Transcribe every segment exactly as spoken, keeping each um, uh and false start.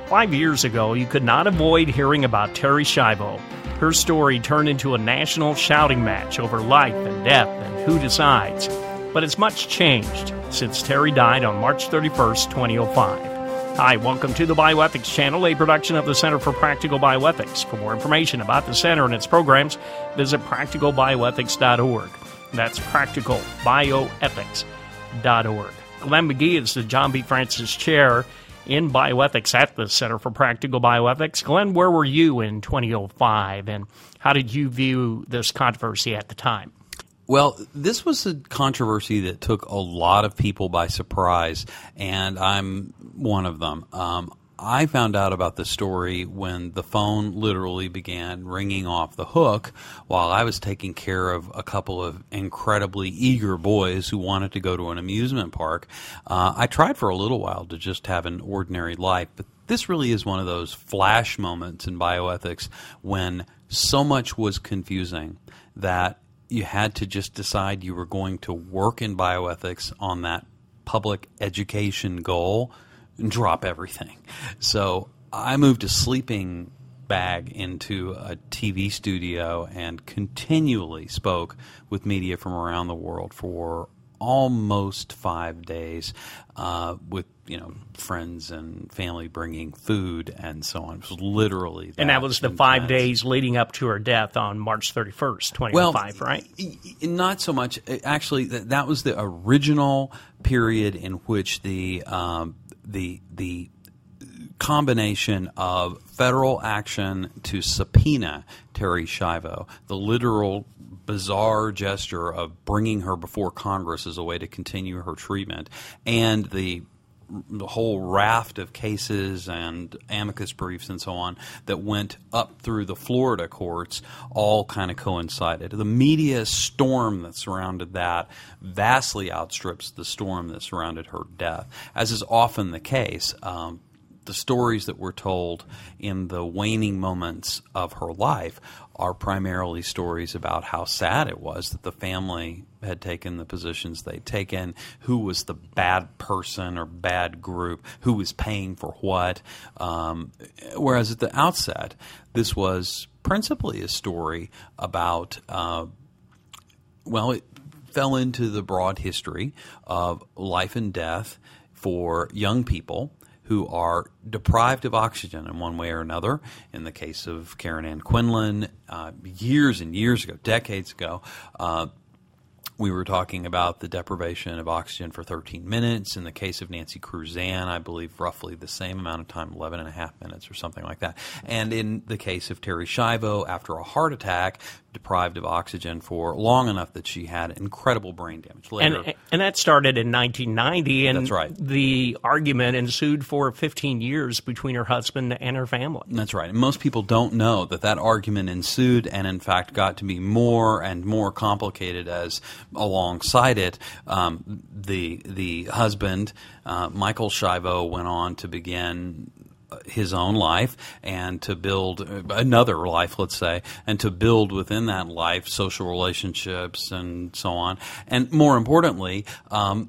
Five years ago, you could not avoid hearing about Terri Schiavo. Her story turned into a national shouting match over life and death and who decides. But it's much changed since Terri died on March thirty-first, twenty oh five. Hi, welcome to the Bioethics Channel, a production of the Center for Practical Bioethics. For more information about the Center and its programs, visit practical bioethics dot org. That's practical bioethics dot org. Glenn McGee is the John B. Francis Chair in Bioethics at the Center for Practical Bioethics. Glenn, where were you in twenty oh five, and how did you view this controversy at the time? Well, this was a controversy that took a lot of people by surprise, and I'm one of them. Um, I found out about the story when the phone literally began ringing off the hook while I was taking care of a couple of incredibly eager boys who wanted to go to an amusement park. Uh, I tried for a little while to just have an ordinary life, but this really is one of those flash moments in bioethics when so much was confusing that you had to just decide you were going to work in bioethics on that public education goal and drop everything. So I moved a sleeping bag into a T V studio and continually spoke with media from around the world for almost five days uh, with, you know, friends and family bringing food and so on. It was literally that. And that was the intense. Five days leading up to her death on March thirty-first, twenty oh five, well, right? Not so much. Actually, that, that was the original period in which the um, the the combination of federal action to subpoena Terri Schiavo, the literal bizarre gesture of bringing her before Congress as a way to continue her treatment, and the the whole raft of cases and amicus briefs and so on that went up through the Florida courts all kind of coincided. The media storm that surrounded that vastly outstrips the storm that surrounded her death. As is often the case, um, the stories that were told in the waning moments of her life are primarily stories about how sad it was that the family had taken the positions they'd taken, who was the bad person or bad group, who was paying for what. Um, whereas at the outset, this was principally a story about, uh, well, it fell into the broad history of life and death for young people who are deprived of oxygen in one way or another. In the case of Karen Ann Quinlan, uh, years and years ago, decades ago, uh, we were talking about the deprivation of oxygen for thirteen minutes. In the case of Nancy Cruzan, I believe roughly the same amount of time, eleven and a half minutes or something like that. And in the case of Terri Schiavo, after a heart attack, deprived of oxygen for long enough that she had incredible brain damage. Later, and, and that started in nineteen ninety, and that's right. The argument ensued for fifteen years between her husband and her family. That's right. And most people don't know that that argument ensued and, in fact, got to be more and more complicated as alongside it, um, the the husband, uh, Michael Schiavo, went on to begin his own life and to build another life, let's say, and to build within that life social relationships and so on. And more importantly, um,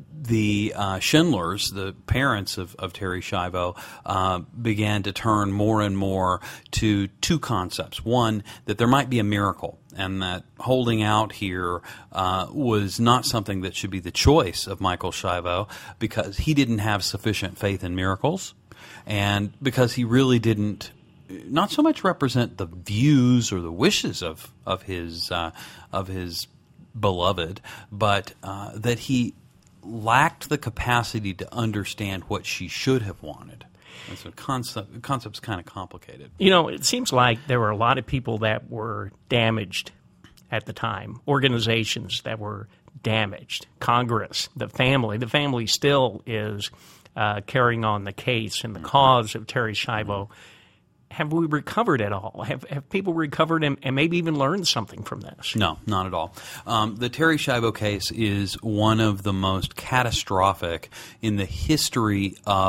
the uh, Schindlers, the parents of, of Terri Schiavo, uh, began to turn more and more to two concepts. One, that there might be a miracle, and that holding out here uh, was not something that should be the choice of Michael Schiavo because he didn't have sufficient faith in miracles, and because he really didn't not so much represent the views or the wishes of of his uh, of his beloved, but uh, that he lacked the capacity to understand what she should have wanted. And so concept, the concept's kind of complicated. You know, it seems like there were a lot of people that were damaged at the time, organizations that were damaged, Congress, the family. The family still is uh, carrying on the case and the cause of Terri Schiavo. Have we recovered at all? Have have people recovered and, and maybe even learned something from this? No, not at all. Um, the Terri Schiavo case is one of the most catastrophic in the history of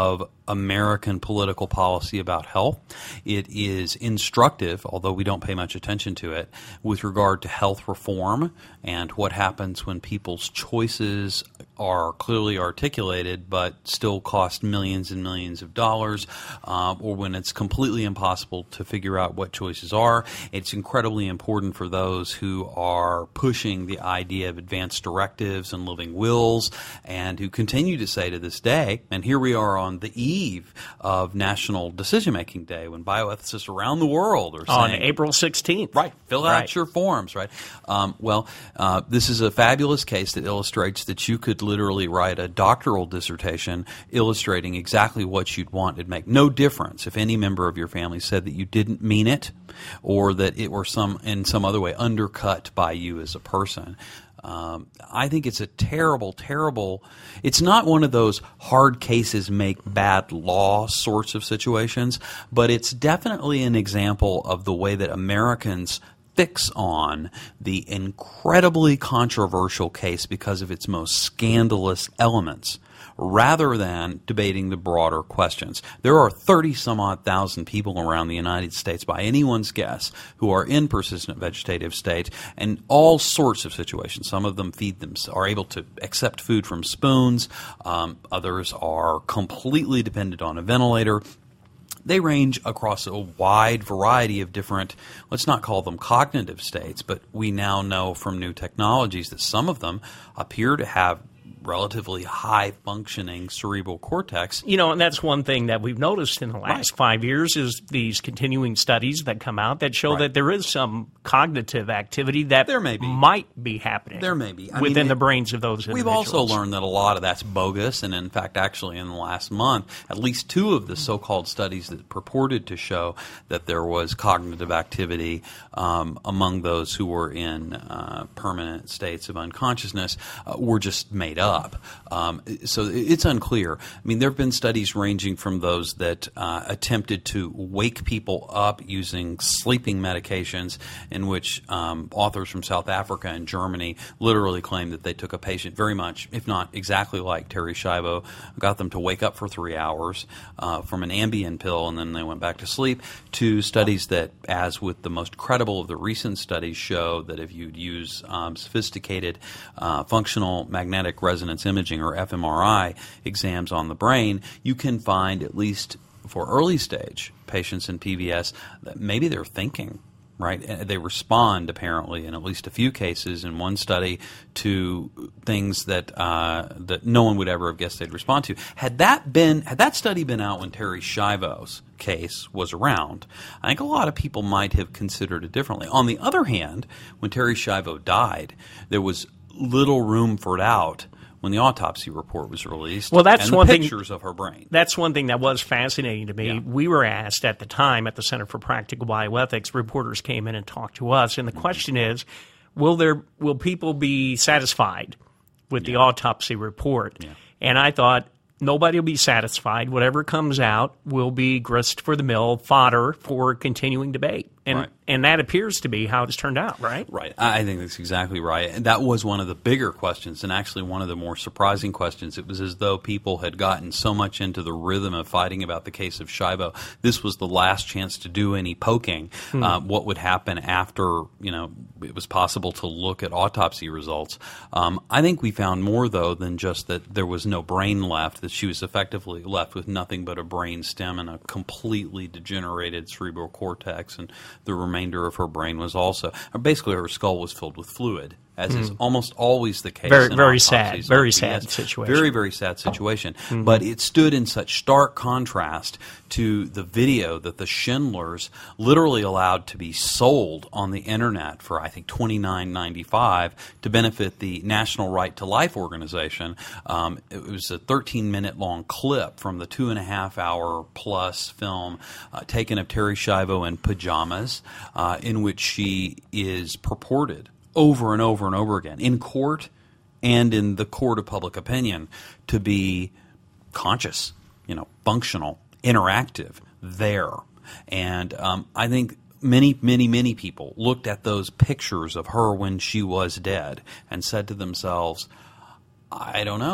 American political policy about health. It is instructive, although we don't pay much attention to it, with regard to health reform and what happens when people's choices are clearly articulated but still cost millions and millions of dollars, uh, or when it's completely impossible to figure out what choices are. It's incredibly important for those who are pushing the idea of advanced directives and living wills, and who continue to say to this day, and here we are on the eve of National Decision-Making Day, when bioethicists around the world are on saying, April sixteenth. Right, fill right. out your forms, right? Um, well, uh, this is a fabulous case that illustrates that you could literally write a doctoral dissertation illustrating exactly what you'd want. It'd make no difference if any member of your family said that you didn't mean it, or that it were some in some other way undercut by you as a person. Um, I think it's a terrible, terrible – it's not one of those hard cases make bad law sorts of situations, but it's definitely an example of the way that Americans fix on the incredibly controversial case because of its most scandalous elements, rather than debating the broader questions. There are thirty-some-odd thousand people around the United States, by anyone's guess, who are in persistent vegetative state in all sorts of situations. Some of them feed them, are able to accept food from spoons. Um, others are completely dependent on a ventilator. They range across a wide variety of different, let's not call them cognitive states, but we now know from new technologies that some of them appear to have relatively high-functioning cerebral cortex. You know, and that's one thing that we've noticed in the last right. five years is these continuing studies that come out that show right. that there is some cognitive activity that there may be. might be happening there may be. I within mean, the brains of those we've individuals. We've also learned that a lot of that's bogus, and in fact, actually in the last month, at least two of the so-called studies that purported to show that there was cognitive activity um, among those who were in uh, permanent states of unconsciousness uh, were just made up. Up. Um, so it's unclear. I mean, there have been studies ranging from those that uh, attempted to wake people up using sleeping medications, in which um, authors from South Africa and Germany literally claimed that they took a patient very much, if not exactly like Terri Schiavo, got them to wake up for three hours uh, from an Ambien pill, and then they went back to sleep, to studies that, as with the most credible of the recent studies, show that if you'd use um, sophisticated uh, functional magnetic resonance imaging, or f M R I, exams on the brain, you can find, at least for early stage patients in P V S, that maybe they're thinking, right? And they respond, apparently, in at least a few cases in one study, to things that uh, that no one would ever have guessed they'd respond to. Had that been had that study been out when Terri Schiavo's case was around, I think a lot of people might have considered it differently. On the other hand, when Terri Schiavo died, there was little room for doubt when the autopsy report was released, well, that's and the one pictures thing, of her brain. That's one thing that was fascinating to me. Yeah. We were asked at the time at the Center for Practical Bioethics, reporters came in and talked to us, and the mm-hmm. question is, will there will people be satisfied with yeah. the autopsy report? Yeah. And I thought, nobody will be satisfied. Whatever comes out will be grist for the mill, fodder for continuing debate. And right. and that appears to be how it's turned out, right? Right. I think that's exactly right. And that was one of the bigger questions, and actually one of the more surprising questions. It was as though people had gotten so much into the rhythm of fighting about the case of Schiavo. This was the last chance to do any poking. Hmm. Uh, what would happen after, you know, it was possible to look at autopsy results. Um, I think we found more, though, than just that there was no brain left, that she was effectively left with nothing but a brain stem and a completely degenerated cerebral cortex, and the remainder of her brain was also – basically her skull was filled with fluid, as mm. is almost always the case. Very, in very sad. Very P V S. sad situation. Very, very sad situation. Mm-hmm. But it stood in such stark contrast to the video that the Schindlers literally allowed to be sold on the Internet for, I think, twenty-nine ninety-five to benefit the National Right to Life organization. Um, it was a thirteen-minute long clip from the two-and-a-half-hour-plus film uh, taken of Terri Schiavo in pajamas, uh, in which she is purported over and over and over again in court and in the court of public opinion to be conscious, you know, functional, interactive, there. And um, I think many, many, many people looked at those pictures of her when she was dead and said to themselves, I don't know.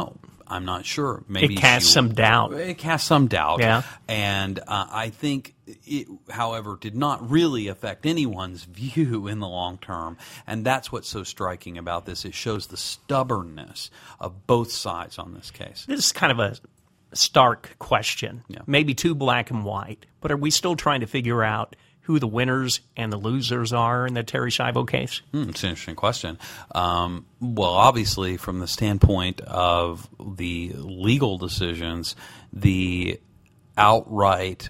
I'm not sure. Maybe it casts she, some doubt. It casts some doubt. Yeah. And uh, I think it, however, did not really affect anyone's view in the long term. And that's what's so striking about this. It shows the stubbornness of both sides on this case. This is kind of a stark question, Yeah. maybe too black and white, but are we still trying to figure out who the winners and the losers are in the Terri Schiavo case? Hmm, it's an interesting question. Um, well, obviously, from the standpoint of the legal decisions, the outright,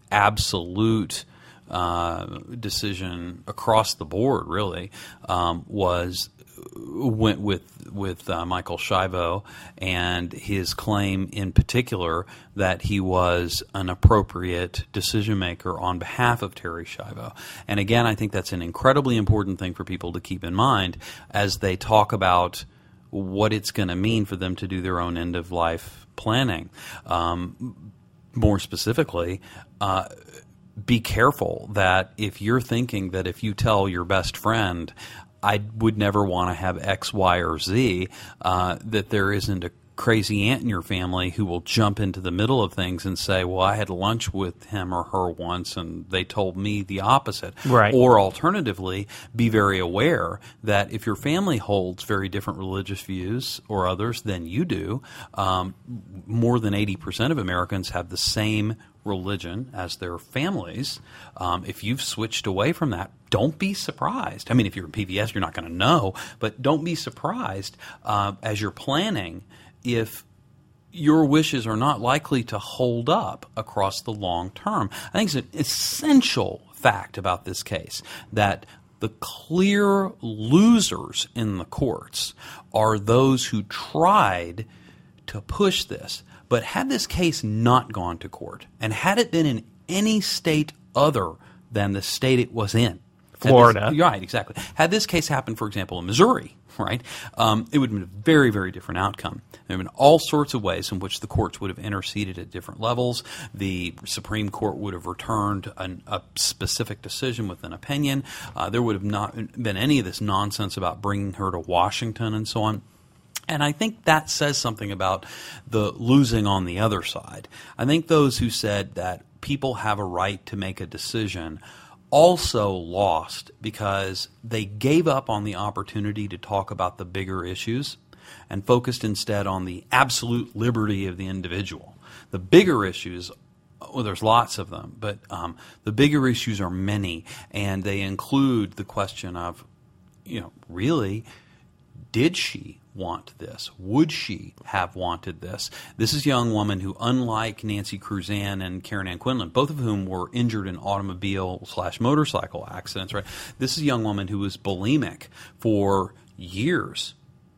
absolute uh, decision across the board, really, um, was went with with uh, Michael Schiavo and his claim in particular that he was an appropriate decision maker on behalf of Terri Schiavo. And again, I think that's an incredibly important thing for people to keep in mind as they talk about what it's going to mean for them to do their own end of life planning. Um, more specifically, uh, be careful that if you're thinking that if you tell your best friend, I would never want to have X, Y, or Z, uh, that there isn't a crazy aunt in your family who will jump into the middle of things and say, well, I had lunch with him or her once and they told me the opposite. Right. Or alternatively, be very aware that if your family holds very different religious views or others than you do, um, more than eighty percent of Americans have the same religion as their families. Um, if you've switched away from that, don't be surprised. I mean, if you're a P V S, you're not going to know, but don't be surprised uh, as you're planning if your wishes are not likely to hold up across the long term. I think it's an essential fact about this case that the clear losers in the courts are those who tried to push this. But had this case not gone to court, and had it been in any state other than the state it was in, Florida. This, right, exactly. Had this case happened, for example, in Missouri, right, um, it would have been a very, very different outcome. There have been all sorts of ways in which the courts would have interceded at different levels. The Supreme Court would have returned an, a specific decision with an opinion. Uh, there would have not been any of this nonsense about bringing her to Washington and so on. And I think that says something about the losing on the other side. I think those who said that people have a right to make a decision also lost because they gave up on the opportunity to talk about the bigger issues and focused instead on the absolute liberty of the individual. The bigger issues, well, there's lots of them, but um, the bigger issues are many, and they include the question of, you know, really, did she want this? Would she have wanted this? This is a young woman who, unlike Nancy Cruzan and Karen Ann Quinlan, both of whom were injured in automobile slash motorcycle accidents, right? This is a young woman who was bulimic for years.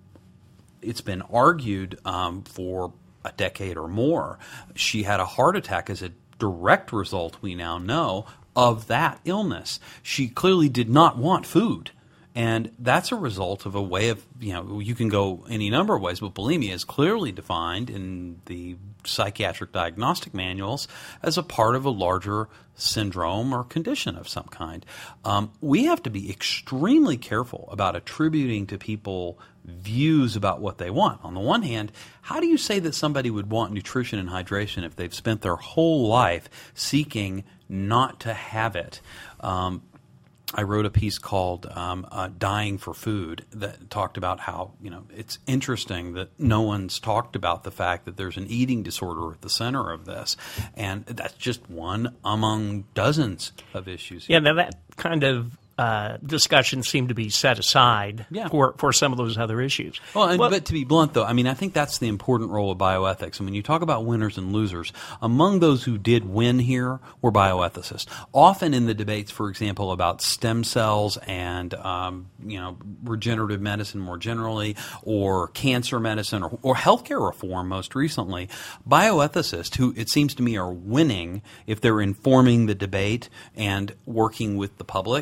It's been argued um, for a decade or more. She had a heart attack as a direct result, we now know, of that illness. She clearly did not want food. And that's a result of a way of, you know, you can go any number of ways, but bulimia is clearly defined in the psychiatric diagnostic manuals as a part of a larger syndrome or condition of some kind. Um, we have to be extremely careful about attributing to people views about what they want. On the one hand, how do you say that somebody would want nutrition and hydration if they've spent their whole life seeking not to have it? Um, I wrote a piece called um, uh, Dying for Food that talked about how, you know, it's interesting that no one's talked about the fact that there's an eating disorder at the center of this. And that's just one among dozens of issues. Yeah, now that kind of uh, discussion seemed to be set aside yeah. for, for some of those other issues. Well, and, well, but to be blunt, though, I mean, I think that's the important role of bioethics. And when you talk about winners and losers, among those who did win here were bioethicists. Often in the debates, for example, about stem cells and, um, you know, regenerative medicine more generally, or cancer medicine, or, or healthcare reform most recently, bioethicists, who it seems to me are winning if they're informing the debate and working with the public,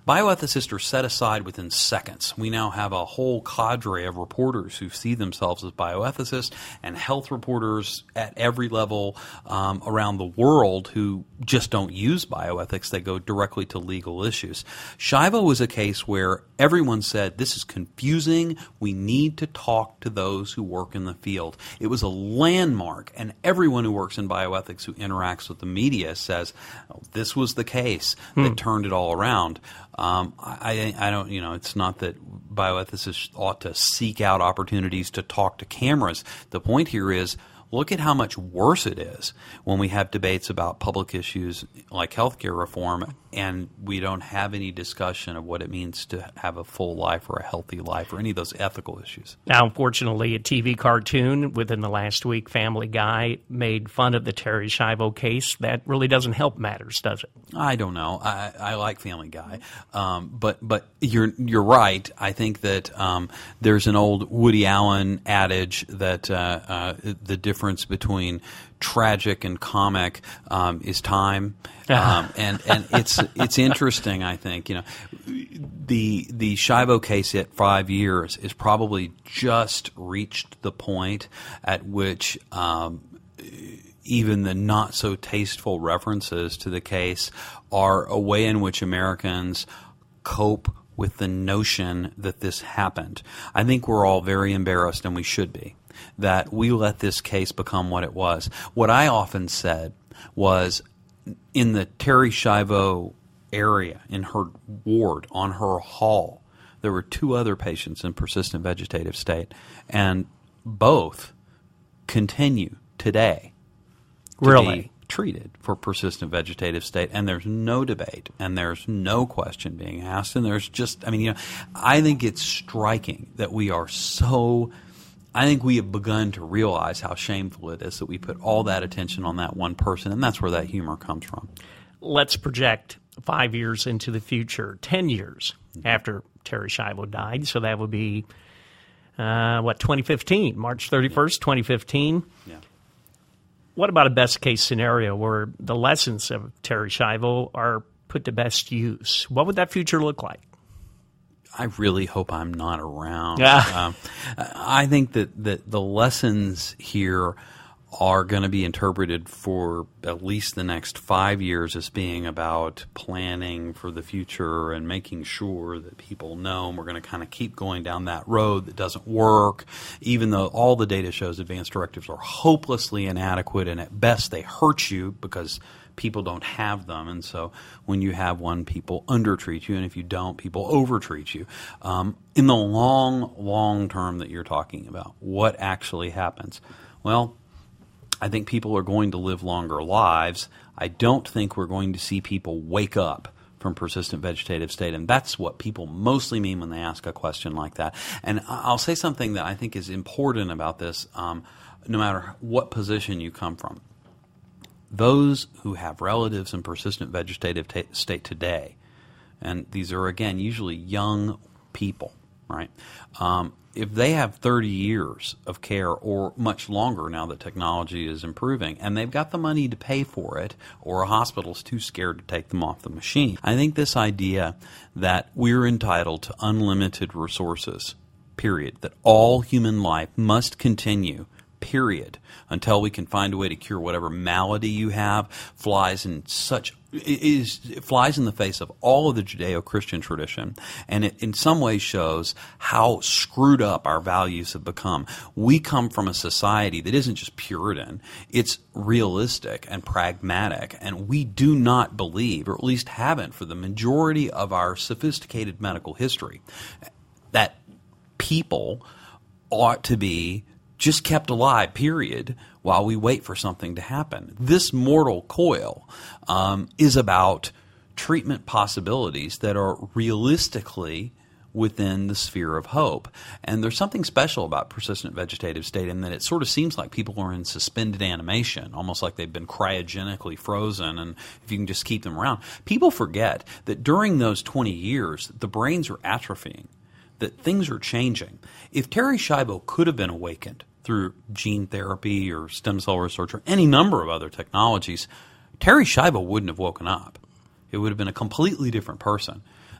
Bioethicists are set aside within seconds. We now have a whole cadre of reporters who see themselves as bioethicists and health reporters at every level um, around the world who just don't use bioethics. They go directly to legal issues. Schiavo was a case where everyone said, this is confusing. We need to talk to those who work in the field. It was a landmark, and everyone who works in bioethics who interacts with the media says, oh, this was the case that hmm. turned it all around. Um, I, I don't, you know, it's not that bioethicists ought to seek out opportunities to talk to cameras. The point here is, look at how much worse it is when we have debates about public issues like healthcare reform and we don't have any discussion of what it means to have a full life or a healthy life or any of those ethical issues. Now, unfortunately, a T V cartoon within the last week, Family Guy, made fun of the Terri Schiavo case. That really doesn't help matters, does it? I don't know. I, I like Family Guy. Um, but but you're you're right. I think that um, there's an old Woody Allen adage that uh, uh, the difference between tragic and comic um, is time, um, and and it's it's interesting. I think you know the the Schiavo case at five years is probably just reached the point at which um, even the not so tasteful references to the case are a way in which Americans cope with the notion that this happened. I think we're all very embarrassed, and we should be, that we let this case become what it was. What I often said was, in the Terri Schiavo area, in her ward, on her hall, there were two other patients in persistent vegetative state, and both continue today to really? be treated for persistent vegetative state, and there's no debate, and there's no question being asked, and there's just, I mean, you know, I think it's striking that we are so, I think we have begun to realize how shameful it is that we put all that attention on that one person, and that's where that humor comes from. Let's project five years into the future, ten years mm-hmm. after Terri Schiavo died, so that would be, uh, what, twenty fifteen, March thirty-first, yeah. twenty fifteen? Yeah. What about a best-case scenario where the lessons of Terri Schiavo are put to best use? What would that future look like? I really hope I'm not around. Yeah. um, I think that, that the lessons here are going to be interpreted for at least the next five years as being about planning for the future and making sure that people know, and we're going to kind of keep going down that road that doesn't work, even though all the data shows advance directives are hopelessly inadequate, and at best they hurt you because people don't have them. And so when you have one, people undertreat you, and if you don't, people overtreat you. Um, in the long, long term that you're talking about, what actually happens? Well, I think people are going to live longer lives. I don't think we're going to see people wake up from persistent vegetative state, and that's what people mostly mean when they ask a question like that. And I'll say something that I think is important about this, um, no matter what position you come from. Those who have relatives in persistent vegetative t- state today, and these are, again, usually young people, right? Um, if they have thirty years of care or much longer now that technology is improving, and they've got the money to pay for it, or a hospital's too scared to take them off the machine, I think this idea that we're entitled to unlimited resources, period, that all human life must continue, period, until we can find a way to cure whatever malady you have, flies in such is flies in the face of all of the Judeo-Christian tradition, and it in some ways shows how screwed up our values have become. We come from a society that isn't just Puritan, it's realistic and pragmatic, and we do not believe, or at least haven't for the majority of our sophisticated medical history, that people ought to be just kept alive, period, while we wait for something to happen. This mortal coil um, is about treatment possibilities that are realistically within the sphere of hope. And there's something special about persistent vegetative state in that it sort of seems like people are in suspended animation, almost like they've been cryogenically frozen, and if you can just keep them around. People forget that during those twenty years, the brains are atrophying, that things are changing. If Terri Schiavo could have been awakened through gene therapy or stem cell research or any number of other technologies, Terri Schiavo wouldn't have woken up. It would have been a completely different person.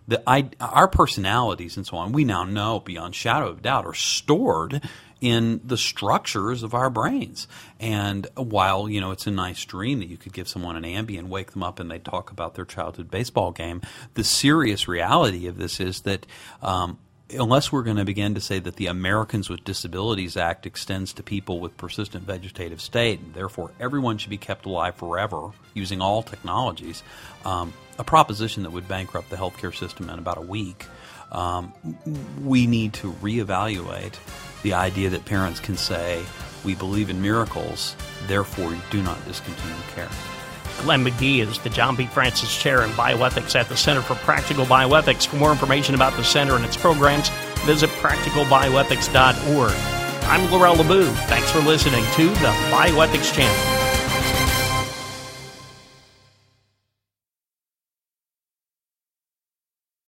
the I, our personalities and so on, we now know beyond shadow of doubt, are stored in the structures of our brains. And while, you know, it's a nice dream that you could give someone an Ambien, wake them up, and they talk about their childhood baseball game, the serious reality of this is that um, unless we're going to begin to say that the Americans with Disabilities Act extends to people with persistent vegetative state, and therefore everyone should be kept alive forever using all technologies, um, a proposition that would bankrupt the healthcare system in about a week, um, we need to reevaluate the idea that parents can say, we believe in miracles, therefore do not discontinue care. Glenn McGee is the John B. Francis Chair in Bioethics at the Center for Practical Bioethics. For more information about the center and its programs, visit practical bioethics dot org. I'm Laurel LeBoux. Thanks for listening to the Bioethics Channel.